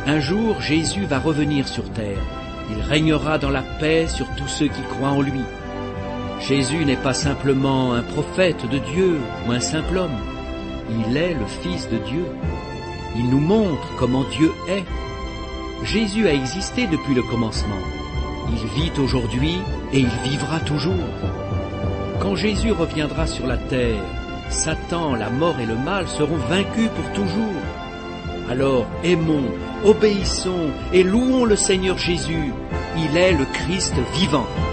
Un jour, Jésus va revenir sur terre. Il régnera dans la paix sur tous ceux qui croient en lui. Jésus n'est pas simplement un prophète de Dieu ou un simple homme. Il est le Fils de Dieu. Il nous montre comment Dieu est. Jésus a existé depuis le commencement. Il vit aujourd'hui et il vivra toujours. Quand Jésus reviendra sur la terre, Satan, la mort et le mal seront vaincus pour toujours. Alors aimons, obéissons et louons le Seigneur Jésus. Il est le Christ vivant.